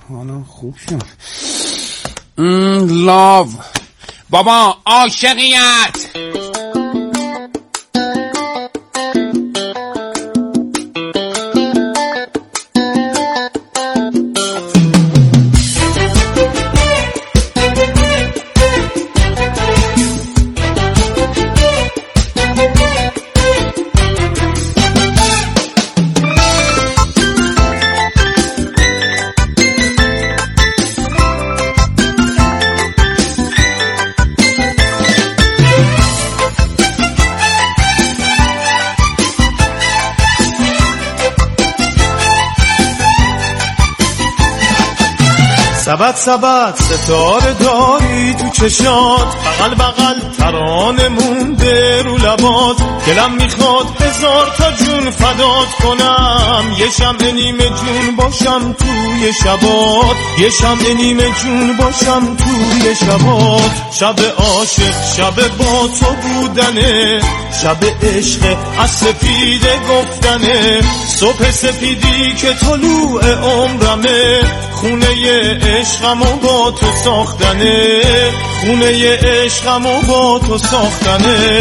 حالا خوب شد. لاو بابا عاشقیت. سبد سبد ستاره داری تو چشات، بغل بغل ترانه مونده رو لبات. دلم میخواد هزار تا جون فدات کنم، یه شمع نیمه جون باشم توی شبات، یه شمع نیمه جون باشم توی شبات. شب عاشق شب با تو بودنه، شب عشق از سپیده گفتنه. صبح سپیدی که طلوع عمرمه، خونه عشقمو با تو ساختنه، خونه عشقمو با تو ساختنه.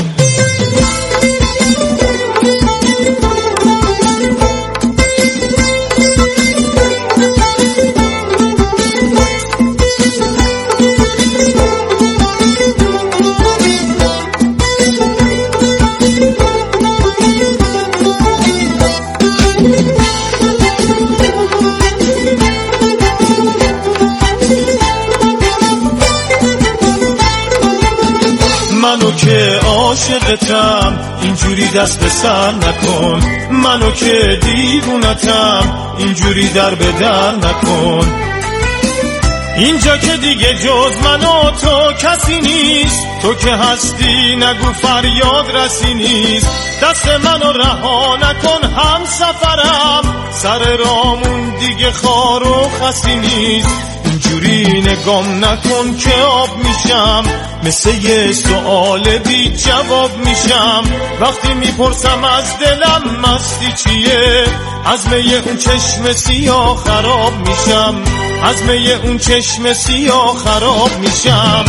منو که عاشقتم اینجوری دست به سر نکن، منو که دیوونتم اینجوری در به در نکن. اینجا که دیگه جز من و تو کسی نیست، تو که هستی نگو فریاد رسی نیست. دست منو رها نکن هم سفرم، سر رامون دیگه خار و خسی نیست. اینجوری نگام نکن که آب میشم، مثل یه سؤال بی جواب میشم. وقتی میپرسم از دلم مستی چیه، عزم یه اون چشم سیاه خراب میشم، عزم یه اون چشم سیاه خراب میشم.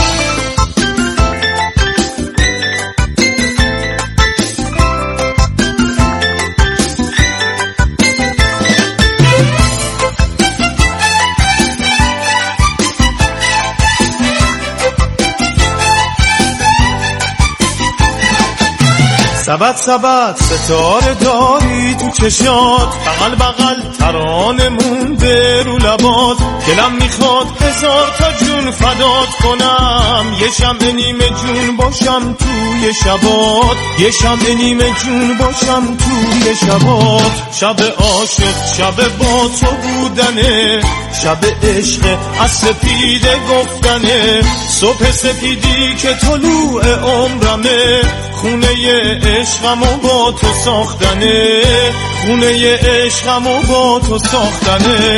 سبد سبد ستاره داری تو چشات، بغل بغل ترانه مونده رو لبات. دلم میخواد هزار تا جون فدات کنم، یه شمع نیمه جون باشم توی شبات، یه شمع نیمه جون باشم توی شبات. شب عاشق شب با تو بودنه، شب عشق از سپیده گفتنه. صبح سپیدی که طلوع عمرمه، خونه عشقمو با تو ساختنه، خونه عشقمو با تو ساختنه.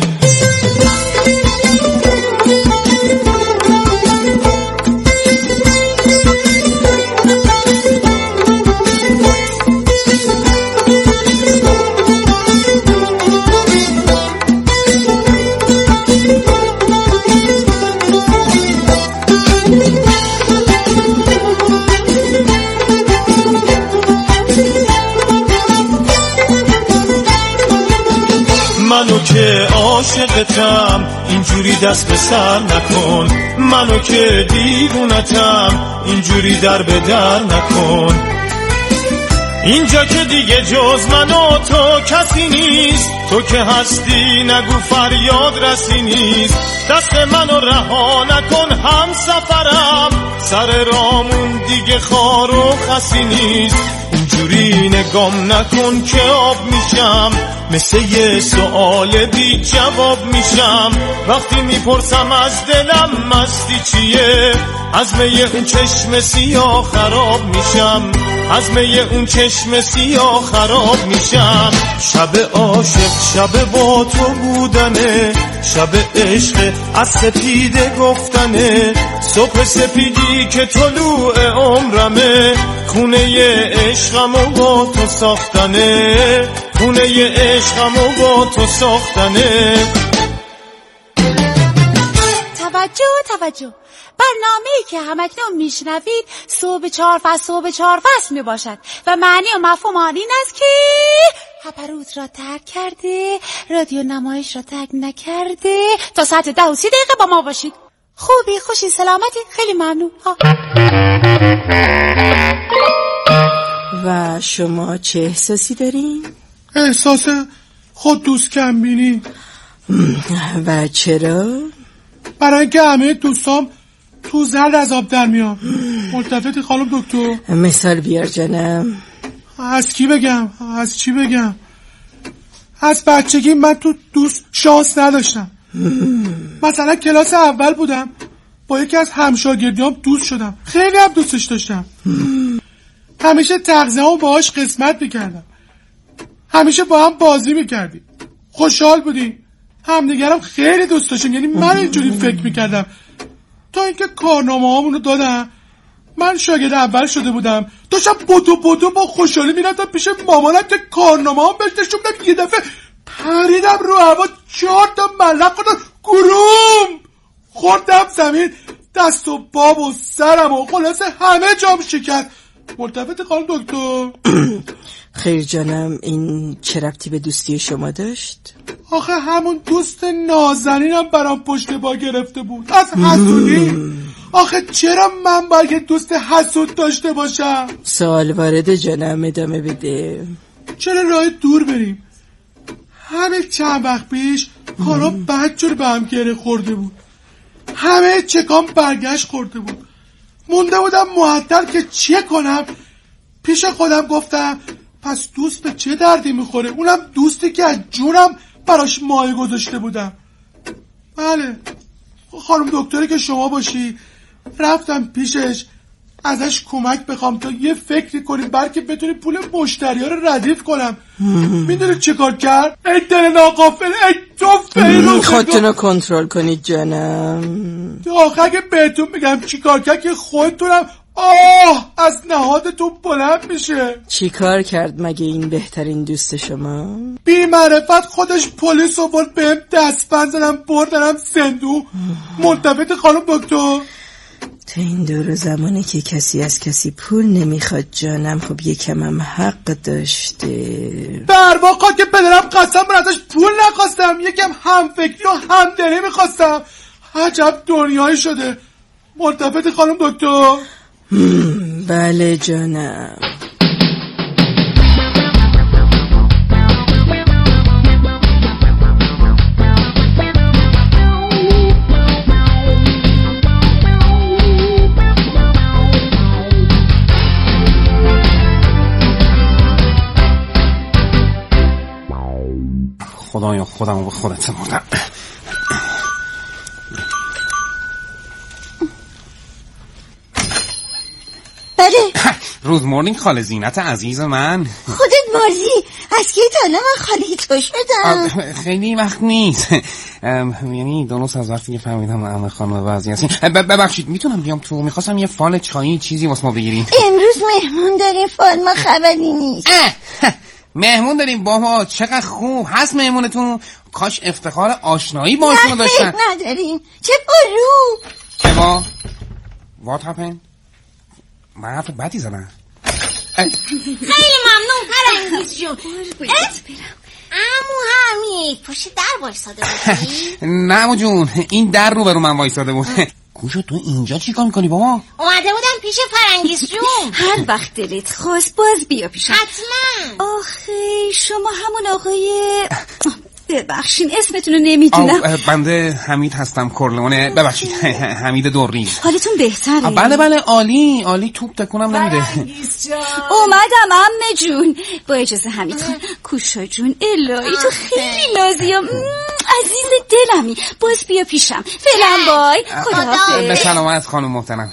منو که عاشقتم اینجوری دست به سر نکن، منو که دیوونتم اینجوری در به در نکن. اینجا که دیگه جز من و تو کسی نیست، تو که هستی نگو فریاد رسی نیست. دست منو رها نکن هم سفرم، سر رامون دیگه خار و خسی نیست. اینجوری نگام نکن که آب میشم، مثل یه سؤال بی جواب میشم. وقتی میپرسم از دلم مستی چیه، عزم یه اون چشم سیاه خراب میشم، عزم یه اون چشم سیاه خراب میشم. شب عاشق شب با تو بودنه، شب عشق از سپیده گفتنه. صبح سپیدی که طلوع عمرمه، خونه عشقمو با تو ساختنه، خونه عشقمو با تو ساختنه. توجه. برنامه‌ای که همکنون میشنوید صبح 4 فصل می باشد و معنی و مفهوم آن این است که هپروت را ترک کرده، رادیو نمایش را ترک نکرده. تا ساعت 10:30 با ما باشید. خوبی، خوشی، سلامتی. خیلی ممنون. و شما چه احساسی دارین؟ احساس خود دوست کم بینی. و چرا؟ برای اینکه همه دوستام تو زرد از آب در میان. ملتفتی خانم دکتر؟ مثال بیار جانم. از کی بگم؟ از چی بگم؟ از بچگی من تو دوست شانس نداشتم. مثلا کلاس اول بودم، با یکی از همشاگردیام دوست شدم. خیلی هم دوستش داشتم. همیشه تغذیه‌مو باهاش قسمت میکردم. همیشه با هم بازی میکردیم. خوشحال بودیم. همدیگرم خیلی دوست داشتیم. یعنی من اینجوری فکر میکردم. تا اینکه کارنامه‌هامونو دادم، من شاگرد اول شده بودم. داشتم بودو با خوشحالی میرفتم پیش مامانم که کارنامه‌هام بهش نشون بدم. یه دفعه پریدم رو هوا، 4 تا ملق خوردم، گروم خوردم زمین. دست و باب و سرم و خلاصه همه جام شکست. ملتفت خانم دکتر؟ خیر جانم، این چه ربطی به دوستی شما داشت؟ آخه همون دوست نازنینم برام پشت با گرفته بود از حسودی. آخه چرا من باید یه دوست حسود داشته باشم؟ سوال وارده جانم، ادامه بده. چرا راه دور بریم؟ همه چند وقت پیش کارا بدجور به هم گره خورده بود. همه چکام برگشت خورده بود. مونده بودم معطل که چیه کنم. پیش خودم گفتم پس دوست به چه دردی میخوره؟ اونم دوستی که از جونم براش مایه گذاشته بودم. بله خانم دکتری که شما باشی، رفتم پیشش ازش کمک بخوام تا یه فکری کنیم بلکه بتونی پول مشتری‌ها رو ردیف کنم. میدونی چه کار کرد؟ ای دل ناقافل، ای توفیل. خودتون رو کنترل کنید جانم. آخه اگه بهتون میگم چی کار کرد که خودتونم از نهادتون بلند میشه. چی کار کرد مگه این بهترین دوست شما؟ بی معرفت خودش پلیس آورد بهم دستبند زدم، بردنم زندون. ملتفت خانم دکتر؟ تا این دور زمانی که کسی از کسی پول نمیخواد جانم، خب یکم هم حق داشته. در واقع که پدرم قسم من ازش پول نخواستم، یکم همفکری و همدلی میخواستم. عجب دنیایی شده. ملتفت خانم دکتر؟ بله جانم. خدایا خودمو به خودت مردم. بله. روز مورنینگ خاله زینت عزیز من. خودت مردی؟ از کی تا الان من خاله تو شدم؟ خیلی وقت نیست، یعنی 2 روز از وقتی که فهمیدم عمه خانم وضعی هستین. ببخشید میتونم بیام تو؟ میخواستم یه فال چایی چیزی واسه ما بگیریم. امروز مهمون داریم، فال ما خبری نیست. مهمون داریم بابا؟ چقدر خوب هست مهمونتون. کاش افتخار آشنایی باشون داشتن. نداریم. چه برو چه What happened؟ من حرف بدی زدم. خیلی ممنون پرنگیز جون. عمو حمید پشت در وایساده بودی؟ نه عمو جون، این در رو برو من وایساده بود. گوشو تو اینجا چی کار میکنی بابا؟ اومده بودم پیش پرنگیز جون. هر وقت دلت خواست باز بیا پیشم. حتما. آخه شما همون آقای ببخشین اسمتون رو نمیدونم. بنده حمید هستم کرلونه. ببخشید حمید دوری. حالتون بهتره؟ بله عالی. توپ تکونم نمیده. اومدم عمه جون. با اجازه حمید خان. کوشا جون الهی تو خیلی نازیم، عزیز دلمی. باز بیا پیشم. فعلا بای. خداحافظ. به سلامت خانم محترم.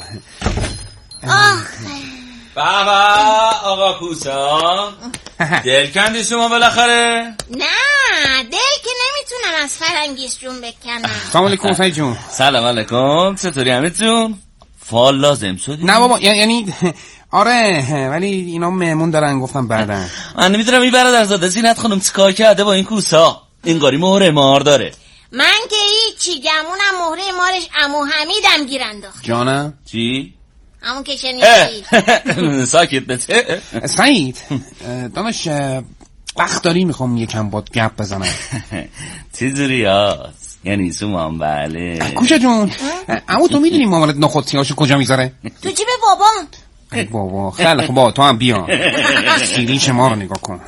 بابا آقا پوسا دل کندی شما بالاخره؟ نه دل که نمیتونم از فرنگیز جون بکنم. سلام علیکم سعید جون. سلام علیکم. چطوری حمید جون؟ فال لازم شدی؟ نه بابا یعنی آره، ولی اینا مهمون دارن گفتم بعدن. من نمیدونم این برادرزاده زینت خانم چیکار کرده با این کوسا. انگاری مهر مار داره. من که هیچی، گمونم مهره مارش عمو حمیدم گیر انداخت. جانم چی؟ همون که شنیدی. ساکت بته. سعید دانش وقت داری؟ میخوام یکم باد گپ بزنم. چیزوری هست یعنی سومان؟ بله. کوچه جون اما تو میدونی مامانت نخود سیاهشو کجا میذاره؟ تو جیب بابام. ای بابا خیلی خوب، تو هم بیا سیریش ما رو نگاه کن.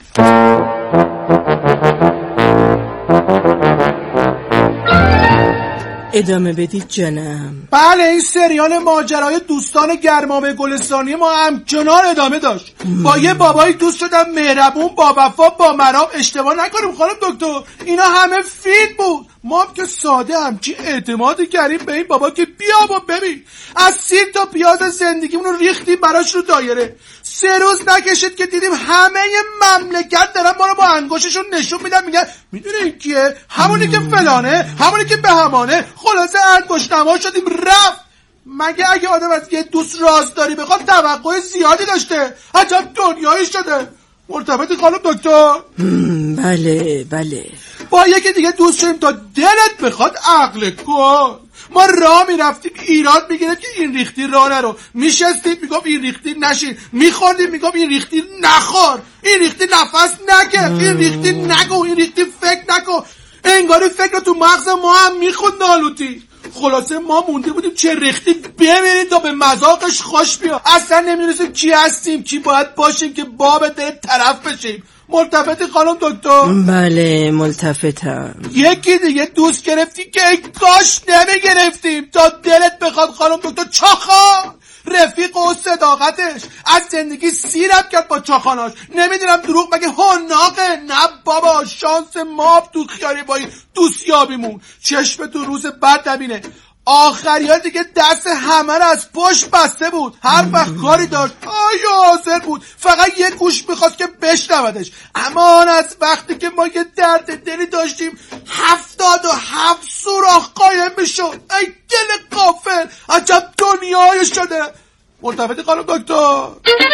ادامه بدید جانم. بله، این سریال ماجرای دوستان گرمابه گلستانی ما همچنان ادامه داشت. با یه بابایی دوست شدم مهربون، با وفا، با مرام. اشتباه نکنیم خانم دکتر، اینا همه فیلم بود. ما هم که ساده همچی اعتمادی کردیم به این بابا که بیا و ببین از سیر تا پیاز زندگیمون رو ریختیم براش رو دایره. 3 روز نکشید که دیدیم همه مملکت دارن ما رو با انگشتشون نشون میدن، میگن میدونی این کیه؟ همونی که فلانه، همونی که بهمانه. خلاصه انگشت نما شدیم رفت. مگه اگه آدم از یه دوست رازداری بخواد توقع زیادی داشته؟ عجب دنیایی شده. مرتبطی خانم دکتر؟ بله. با یکی دیگه دوست شدیم تا دلت بخواد عقل کن. ما راه میرفتیم ایراد میگیریم که این ریختی راه نرو، میشستیم میگم این ریختی نشین، میخوردیم میگم این ریختی نخور، این ریختی نفس نکش، این ریختی نگو، این ریختی فکر نکن. انگاری فکر تو مغز ما هم میخوند نالوتی. خلاصه ما مونده بودیم چه ریختی ببینید تا به مذاقش خوش بیا. اصلا نمیدونستیم کی هستیم، کی باید باشیم که باب دل طرف بشیم. ملتفتی خانم دکتر؟ بله ملتفتم. یکی دیگه دوست گرفتی که کاش نمیگرفتیم تا دلت بخواد خانم دکتر. چاخان رفیق و صداقتش از زندگی سیرم کرد با چاخاناش. نمیدونم دروغ مگه حناقه؟ نه بابا، شانس ما تو خیاری با این دوستیابیمون. چشم تو روز بعد نبینه. آخریال دیگه دست همه رو از پشت بسته بود. هر وقت کاری داشت آیا حاضر بود فقط یه گوش میخواست که بشنودش. امان از وقتی که ما یه درد دلی داشتیم 77 سوراخ قایم میشد. ای دل غافل، عجب دنیای شده. مرتبطی خانم دکتر؟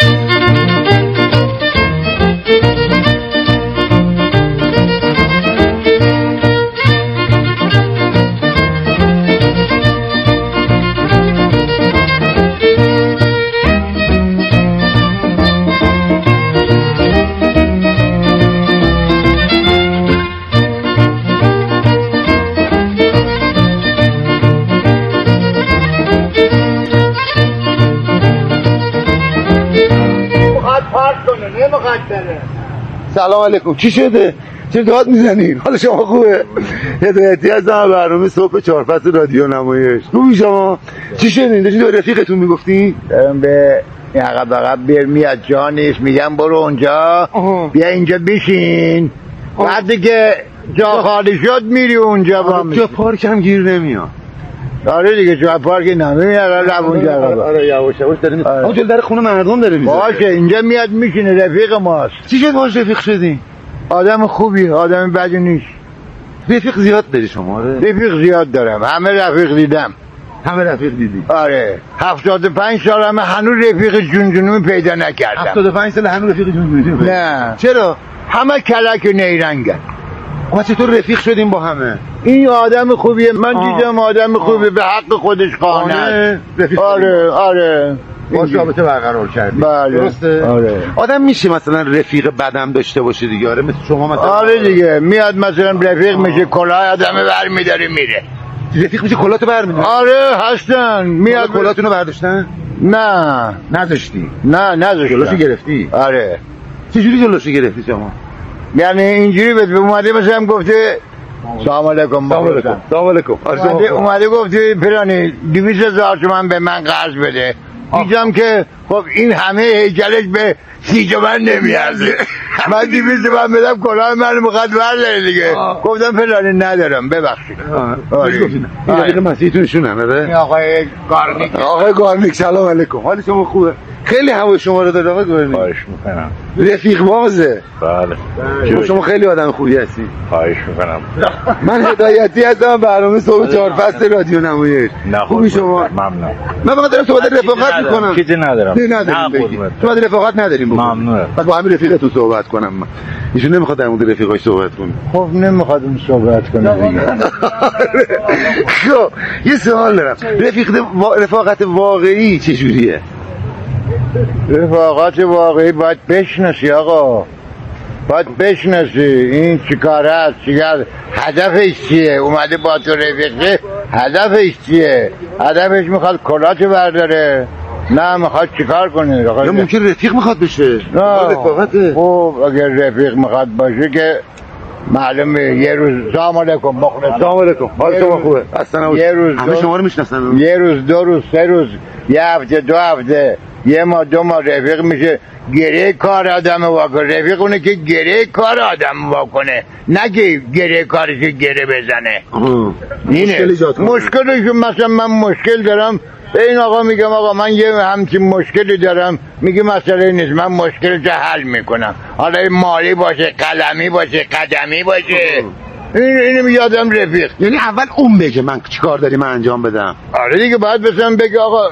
سلام علیکم. چی شده؟ چه داد میزنین؟ حالا شما خوبه؟ هدایتی از برنامه صبح 4 فصل رادیو نمایش. خوبی شما؟ چی شدین؟ داشتین با رفیقتون میگفتین؟ دارم به عقب عقب بیر میاد جانش، میگم برو اونجا بیا اینجا بشین. بعد که جا خالی شد میری اونجا با جا پارک هم گیر نمیاد. آره دیگه جا پارک نمیاد. رفت اونجا. آره یواش یواش داریم. اون جلو در خونه مردم داره میذاره. باشه اینجا میاد میشینه، رفیق ماست. چی شد باهاش رفیق شدین؟ آدم خوبی، آدم بدی نیست. رفیق زیاد داری شما؟ آره رفیق زیاد دارم، همه رفیق دیدم. همه رفیق دیدی؟ آره 75 سالمه هنوز رفیق جونجونومی پیدا نکردم. 75 سال هنوز رفیق جونجونومی؟ نه. چرا؟ همه کلک نیرنگن. ما چطور رفیق شدیم با همه؟ این آدم خوبیه، من دیدم آدم خوبیه، به حق خودش خانه. آره باش رابطه برقرار کردیم. بله درسته؟ آره. آدم میشه مثلا رفیق بدم داشته باشه دیگه؟ آره مثل شما مثلا. آره دیگه میاد مثلا رفیق میشه کلاه آدم برمیداره میره. رفیق میشه کلاهتو برمیداره؟ آره هستن. میاد کلاهتونو برداشتن؟ نه نذاشتی؟ نه نذاشتم. جلوشو گرفتی؟ آره. چجوری جلوشو گرفتی شما؟ یعنی اینجوری بهت اومده مثلا گفته سلام علیکم. سلام علیکم. اومده گفته پلانی 200,000 تومان به من قرض بده. دیدم که خب این همه هیکلش به 30 تومن نمیارزه. من 200 تومن بدم کلاه من میخواد برداره دیگه. گفتم پلانی ندارم ببخشید. این مسیحتونشون هم. آقای گارنیک. سلام علیکم. حال شما خوبه؟ خیلی هوای شما رو داره آقا گورنی. خواهش میکنم. رفیق بازه. بله. شما خیلی آدم خوبی هستی. خواهش میکنم. من هدایتی هستم برنامه صبح 4 فصل رادیو نمایش. خوبی شما؟ ممنون. من فقط دارم صحبت رفاقت میکنم. چیزی ندارم. صحبت رفاقت نداریم. ممنون. بعد با همین رفیقتون صحبت کنم من. ایشون نمیخواد در مورد رفیقاش صحبت کنه. خب نمیخواد اون صحبت کنه دیگه. خب یه سوال دارم. رفاقت واقعی چجوریه؟ رفاقت واقعی باید بشناسی آقا. باید بشناسی این چیکار است، چیکار هدفش چیه. اومده با تو رفیقه، هدفش چیه؟ هدفش میخواد کلاتو برداره، نه میخواد چیکار کنه. یا ممکن رفیق میخواد بشه. رفاقته. خب اگر رفیق میخواد باشه که معلومه یه روز سلام علیکم مخلص. سلام علیکم. حال شما خوبه؟ اصلا یه روز همه شما رو میشناسن. یه روز، 2 روز، 3 روز، یه هفته، 2 هفته، یه ماه، 2 ماه رفیق میشه. گره کار آدم واکنه. رفیق اونه که گره کار آدم واکنه، نه که گره کارش گره بزنه. اینه مشکلشون. مثلا من مشکل دارم به این آقا میگم آقا من یه همچین مشکلی دارم، میگه مسئله نیست، من مشکلش حل میکنم. حالا مالی باشه، قلمی باشه، قدمی باشه. اینو میگه آدم رفیق. یعنی اول اون بگه من چیکار داری من انجام بدم. آره دیگه باید بسیم بگه آقا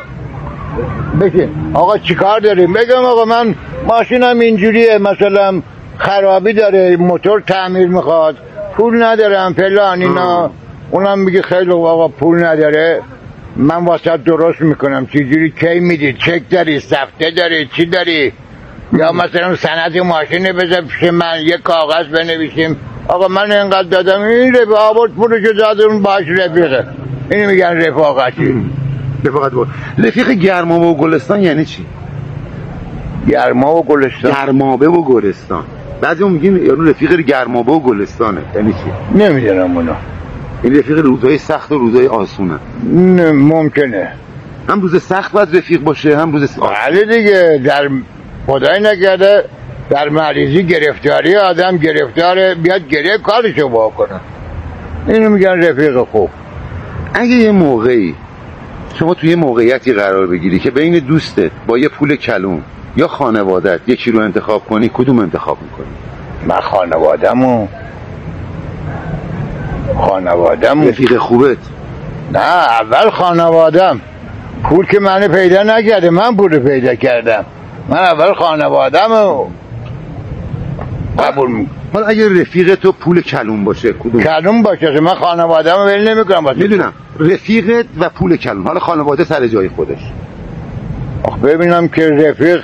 بشه آقا چیکار داریم. بگم آقا من ماشینم اینجوریه، مثلا خرابی داره، موتور تعمیر میخواد، پول ندارم فلان اینا. اونم میگه خیلی آقا پول نداره، من واسه درست میکنم. چجوری کی میدی؟ چک داری؟ سفته داری؟ چی داری؟ یا مثلا سند ماشین بذار پیش من، یه کاغذ بنویسیم آقا من اینقدر دادم، این رفیق آورد پولشو داد اون باش رفیقه. اینو میگن رفاقتی. رفاقت بود. رفیق گرمابه و گلستان یعنی چی؟ گرمابه و گلستان؟ گرمابه و گلستان. بعضی هم میگین یارو رفیق گرمابه و گلستانه، یعنی چی؟ نمیدونم اونا. این رفیق روزهای سخت و روزهای آسونه. ممکنه هم روز سخت باید رفیق باشه، هم روز سخت. بله دیگه. در خدای نکرده در مریضی گرفتاری آدم گرفتاره، بیاد گره کارشو واکنه. اینو میگن رفیق خوب. اگه یه موقعی شما توی یه موقعیتی قرار بگیری که بین دوستت با یه پول کلون یا خانوادت یکی رو انتخاب کنی، کدوم انتخاب میکنی؟ من خانوادمو. رفیق خوبت؟ نه اول خانوادم. پول که منو پیدا نکرده، من پول پیدا کردم. من اول خانوادمو قبول میکنم. حالا اگه رفیق تو پول کلون باشه کدوم؟ کلون باشه من خانوادمو ول نمیکنم. میدونم رفیقت و پول کلون، حالا خانواده سر جای خودش. ببینم که رفیق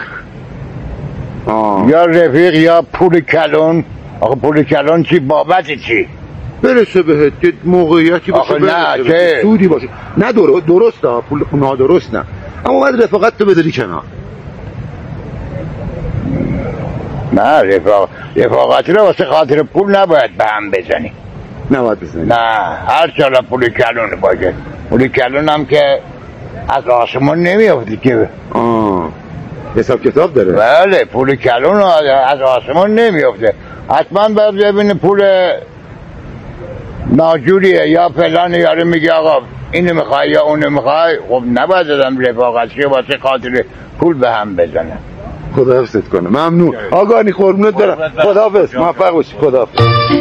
یا رفیق یا پول کلون. آخه پول کلون چی بابت چی؟ برسه بهت که موقعیتی باشه، نه چه سودی باشه. نه درسته پول نادرست نه، اما باید رفاقت تو بذاری کنار. نه رفاقتی رو واسه خاطر پول نباید به هم بزنی. نباید بزنی. نه هر چالا پول کلون باشه. پول کلون هم که از آسمون نمیافتی که. حساب کتاب داره. بله پول کلون از آسمون نمیافته. حتما باید ببینی پول ناجوریه یا فلان، یارو میگه آقا اینو میخوای یا اونو میخوای. خب نباید دادم رفاقتی واسه خاطر پول به هم بزنه. خداحافظت کنه. ممنون آقانی، قربونت برم. خداحافظ، موفق باشی. خداحافظ.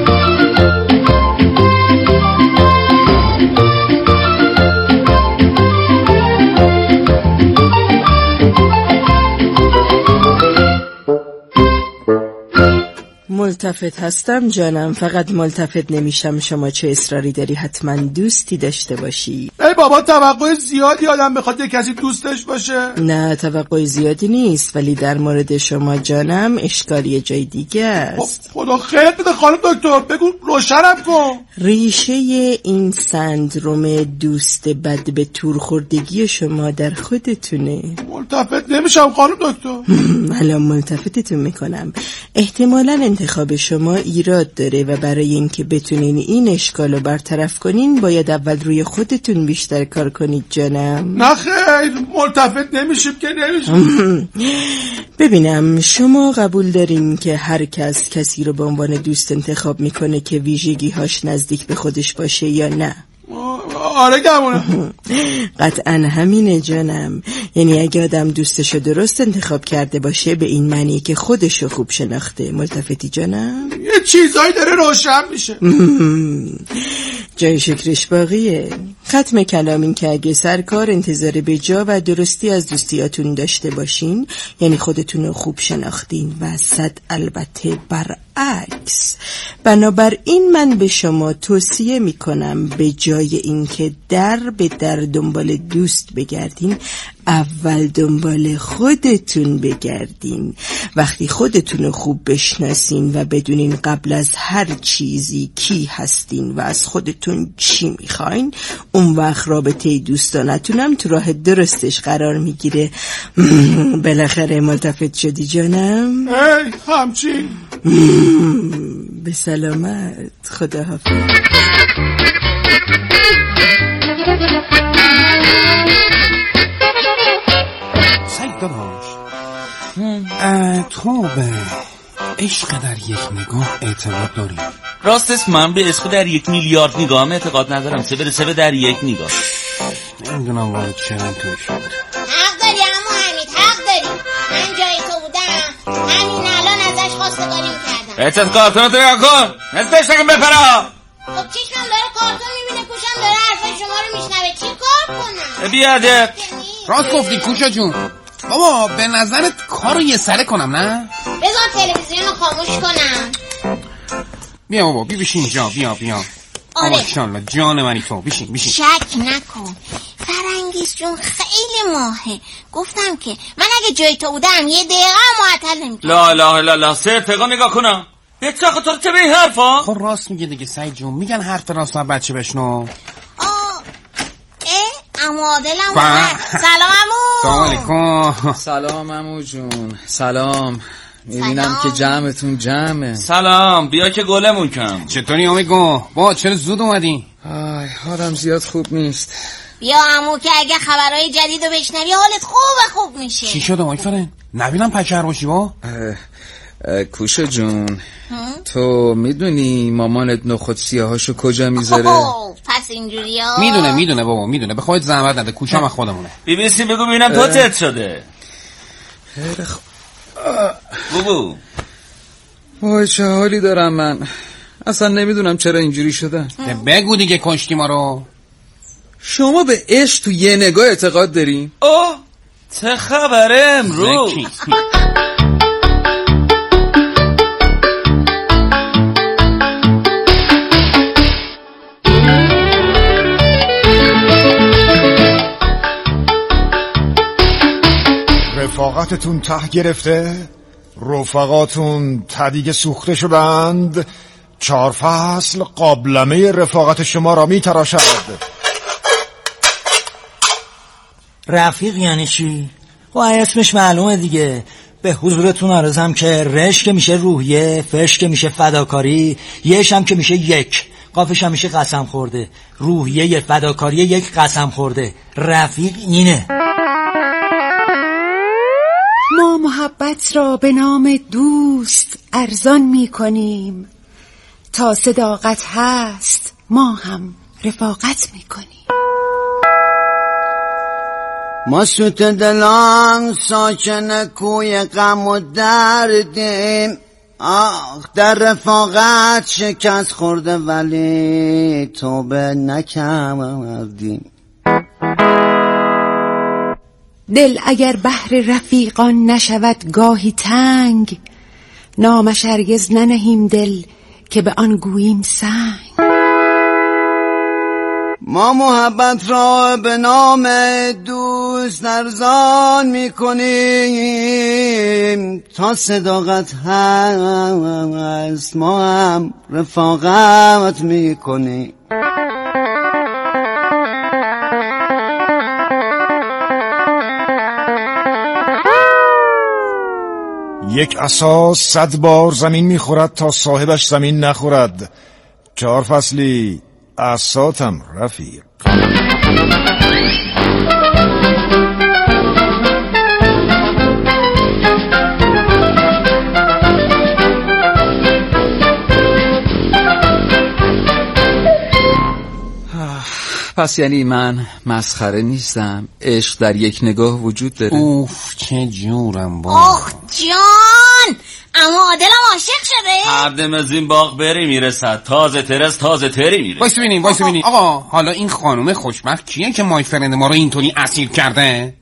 ملتفت هستم جانم، فقط ملتفت نمیشم شما چه اصراری داری حتما دوستی داشته باشی. ای بابا توقع زیادی آدم بخواد یه کسی دوستش باشه. نه توقع زیادی نیست، ولی در مورد شما جانم اشکالی یه جای دیگه است. خدا خیرت بده خانم دکتر، بگو روشنم کن. ریشه این سندروم دوست بد به تور خوردگی شما در خودتونه. ملتفت نمیشم خانم دکتر. الان ملتفتتون میکنم. احتمالاً انتخاب شما ایراد داره و برای اینکه بتونین این اشکالو برطرف کنین باید اول روی خودتون بیشتر کار کنید جانم. نه خیر ملتفت نمیشیم که نمیشیم. ببینم شما قبول دارین که هر کسی رو به عنوان دوست انتخاب میکنه که ویژگی‌هاش نزدیک به خودش باشه یا نه؟ آره گمونم. قطعا همینه جانم. یعنی اگه آدم دوستشو درست انتخاب کرده باشه به این معنی که خودشو خوب شناخته. ملتفتی جانم؟ یه چیزایی داره روشن میشه. جای شکرش باقیه. ختم کلام این که اگه سرکار انتظار به جا و درستی از دوستیاتون داشته باشین یعنی خودتون خوب شناختین و صد البته برعکس. بنابراین من به شما توصیه میکنم به جای اینکه در به در دنبال دوست بگردین اول دنبال خودتون بگردین. وقتی خودتون خوب بشناسین و بدونین قبل از هر چیزی کی هستین و از خودتون چی میخواین اون وقت رابطه دوستانتونم تو راه درستش قرار میگیره. بالاخره ملتفت شدی جانم؟ ای همچین. به سلامت. خداحافظ. سعید داداش تو به عشق در یک نگاه اعتقاد داری؟ راستش من به عشق در 1 میلیارد نگاه هم اعتقاد ندارم. چه برسه به در 1 نگاه. نمیدونم وارد چرم توی شد. حق داری عمو حمید، حق داری. من جای تو بودم همین الان ازش خواستگاری میکردم. بهتت کارتونتو نگاه کن نزدش نکن بپرا. خب چشمم داره کارتون میبینه، گوشم داره حرفای شما رو میشنوه، چی کار کنم؟ بیادب. راست گفتی کوشا جون. بابا به نظرت کارو یه سره کنم نه؟ بذار تلویزیون رو خاموش کنم. بیا بابا بیش اینجا. بیا آره ماشاءالله جان منی تو. بشین شک نکن فرنگیس جون خیلی ماهه. گفتم که من اگه جای تو بودم 1 دقیقه معطل نمی‌کردم. لا اله الا الله. 3 دقیقه نگاه کنم. بچه تو چه به این حرفا؟ خب راست میگه دیگه سعید جون. میگن حرف راست و بچه بشنو. عمو عادلم اومد. سلام عمو. سلام علیکم. سلام عمو جون. سلام. میبینم که جمعتون جمعه. سلام. بیا که گلمون کم. چطوری امیگو؟ با چرا زود اومدی؟ حالم زیاد خوب نیست. بیا عمو که اگه خبرهای جدید رو بشنوی حالت خوب میشه. چی شده آقای فرن؟ نبینم پکر باشی با؟ کوشا جون تو میدونی مامانت نخود سیاهاشو کجا میذاره؟ پس اینجوری ها. میدونه بابا میدونه. به خودت زحمت نده. کوشا خودمونه. بیبیسی بگو ببینم تو چت شده. خیلی خوب. بگو. وای چه حالی دارم من. اصلا نمیدونم چرا اینجوری شدن. بگو دیگه کشتی ما رو. شما به عشق تو یه نگاه اعتقاد دارین؟ چه خبره امروز؟ رفاقتتون ته گرفته؟ رفقاتون تدیگه سوخته شدند؟ 4 فصل قابلمه رفاقت شما را می تراشد. رفیق یعنی چی؟ خب اسمش معلومه دیگه. به حضورتون عرضم که رش که میشه روحیه، فش که میشه فداکاری، یش هم که میشه 1، قافش هم میشه قسم خورده. روحیه فداکاری 1 قسم خورده. رفیق اینه. ما محبت را به نام دوست ارزان می کنیم. تا صداقت هست ما هم رفاقت می کنیم. ما سوت دلان ساکن کوی غم و دردیم. در رفاقت شکست خورده ولی توبه نکردیم. دل اگر بحر رفیقان نشود گاهی تنگ، نامش هرگز ننهیم دل که به آن گوییم سنگ. ما محبت را به نام دوست ارزان میکنیم. تا صداقت هست ما هم رفاقت میکنیم. یک اساس 100 بار زمین میخورد تا صاحبش زمین نخورد. 4 فصلی اساتم رفیق. پس یعنی من مسخره نیستم، عشق در یک نگاه وجود داره. اوف چه جورم با. آخ جان، اما عادلم عاشق شده. هر دم از این باغ بری میرسد، تازه ترس تازه تری میره. وایس ببینیم آقا، حالا این خانم خوشبخت کیه که مای فرند ما رو اینطوری اسیر کرده؟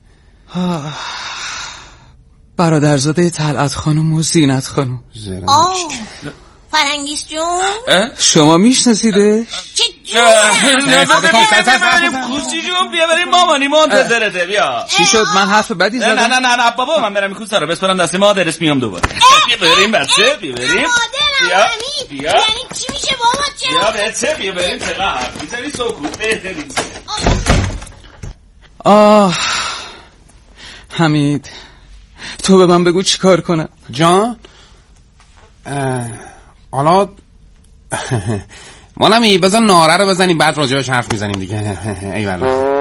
برادرزاده طلعت خانم و زینت خانم. فرنگیس جون شما میشناسیدش؟ چه جون؟ خوشی جون بیا بریم مامانی منتظرته. بیا. چی شد؟ من حرف بدی زدم؟ نه بابا، من برم کوسه رو بسپرم دست مادرش، میام دوباره. بیا بریم بچه، بیا بریم. بیا یعنی چی میشه بابا؟ چرا؟ بیا بچه، بیا بریم. چقدر حرف میزنی؟ سکوت بهترین. حمید تو به من بگو چی کار کنم. جان حالا مانمی بذار ناره رو بزنیم بعد راجعش حرف میزنیم دیگه. ای والله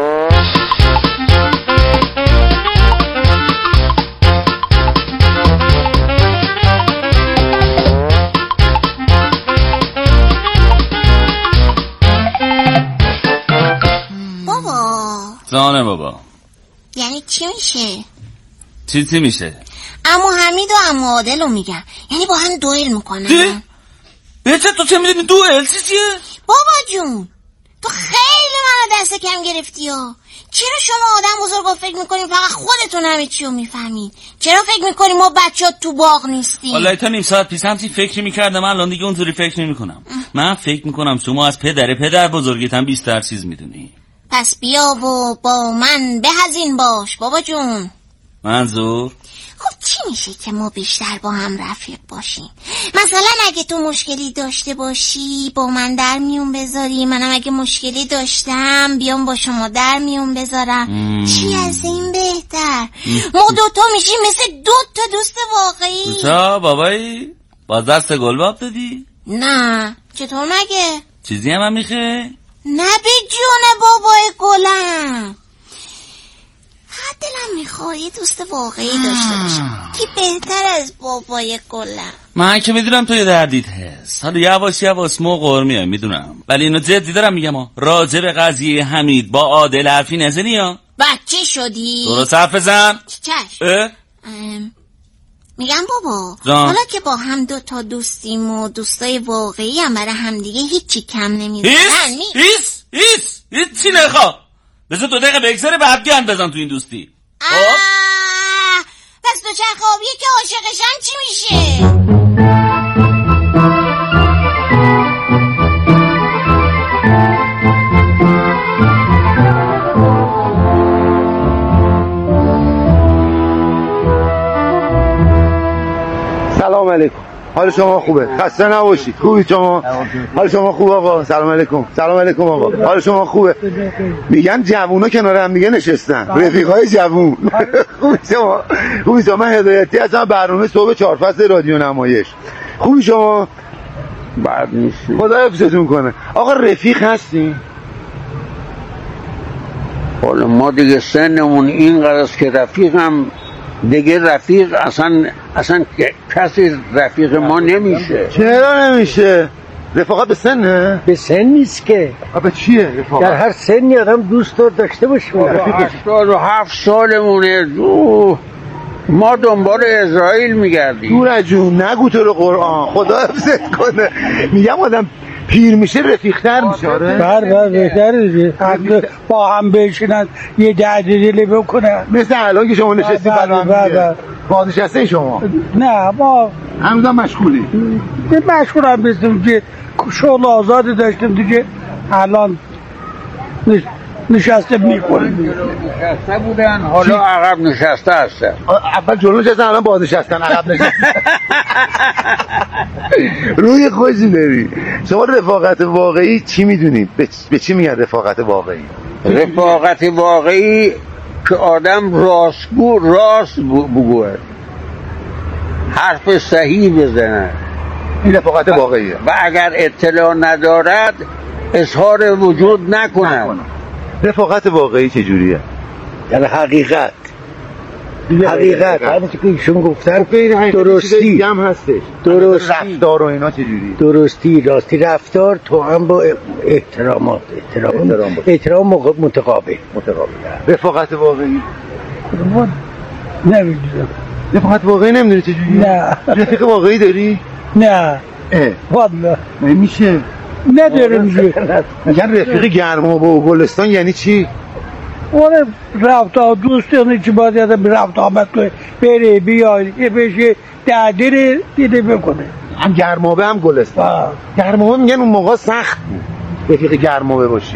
بابا. زانه بابا. یعنی چی میشه؟ چی میشه؟ عمو حمید و عمو عادل رو میگم، یعنی با هم دوئل میکنن. بچه تو چه میدونی دوئل چیه؟ بابا جون تو خیلی منو دست کم گرفتی ها. چرا شما آدم بزرگا فکر میکنین فقط خودتون همه چی رو میفهمین؟ چرا فکر میکنین ما بچه‌ها تو باغ نیستیم؟ والله تا نیم ساعت پیش همچین فکری میکردم، الان دیگه اونطوری فکر نمیکنم. من فکر میکنم شما از پدر بزرگتم بیشتر چیز میدونی. پس بیا و با من به هزین باش بابا جون. منظور؟ خب چی میشه که ما بیشتر با هم رفیق باشیم؟ مثلا اگه تو مشکلی داشته باشی با من در میون بذاری، منم اگه مشکلی داشتم بیام با شما در میون بذارم. چی از این بهتر؟ ما دوتا میشیم مثل دوتا دوست واقعی. دوتا بابایی؟ باز دست گلباب دادی؟ نه چطور مگه؟ چیزی هم میخه؟ نه به جون بابای گلم، دلم میخواد یه دوست واقعی داشته باشم که بهتر از بابای گلم. من که میدونم تو یه دردیت هست، حالا یواش موقع میای میدونم، ولی اینو جدی دارم میگم راجع به قضیه حمید با عادل حرفی نزنی ها. بچه شدی؟ درست حرف بزن. چشم. میگم بابا حالا که با هم دوتا دوستیم و دوستای واقعی هم برای هم دیگه هیچی کم نمیزنن. هیس چی نخواه بذار 2 دقیقه بگذره بعد گند بزن تو این دوستی. پس تو چرخ آبیه که عاشقشم چی میشه؟ سلام علیکم، حال شما خوبه؟ خسته نباشید. خوبی شما؟ حال شما خوبه آقا؟ سلام علیکم آقا. حال شما خوبه؟ میگم جوونا کنار هم دیگه نشستن، رفیقای جوون. خوبی شما؟ من هدایتی هستم، برنامه صبح 4 فصل رادیو نمایش. خوبی شما؟ بد نیستی، خدا حفظتون کنه. آقا رفیق هستی؟ حالا ما دیگه سنمون اینقدر است که رفیقم دیگه رفیق اصلا کسی رفیق ما نمیشه. چرا نمیشه؟ رفاقت به سنه؟ به سن نیست که. به چیه رفاقت؟ در هر سنی آدم دوست داشته باشه. 87 سالمونه، ما دنبال اسرائیل میگردیم. دور جون نگو تو رو قرآن، خدا حفظت کنه. میگم آدم پیر میشه رفیق‌تر میشه. آره بهتره با هم بشینن یه دردی بکنن، مثل الان که شما نشستی برام بازنشسته شما. نه ما هنوزم مشغولی. مشغولم نیستم که شغل آزادی داشتم دیگه، الان نشسته میکنیم. نشسته بودن حالا عقب نشسته هستن. اول جلو نشستن الان بازنشستن عقب نشستن. روی خوشی داری. شما رفاقت واقعی چی میدونید؟ به چی میگن رفاقت واقعی؟ رفاقت واقعی که آدم راست بگوه، حرف صحیح بزنه، این رفاقت واقعیه. و اگر اطلاع ندارد اظهار وجود نکنه. رفاقت واقعی چجوریه؟ یعنی حقیقت حقیقت همه چی که ایشون گفتن درستی هم هستش. درستی رفتار و اینا چجوری؟ درستی راستی رفتار تو هم با احترام متقابل. رفاقت واقعی نمیدونم. رفاقت واقعی نمیدونی چجوری؟ نه. رفیق واقعی داری؟ نه والله نمیشه. ندارم. میگن رفیق گرما و گلستان یعنی چی؟ اون رفت دوستانی که باید یادم رفت آمد کنه بره بیای یه بشه تعدیر دیده بکنه. هم گرمابه هم گلستان. گرمابه میگن اون موقع سخت بود رفیق گرمابه باشی.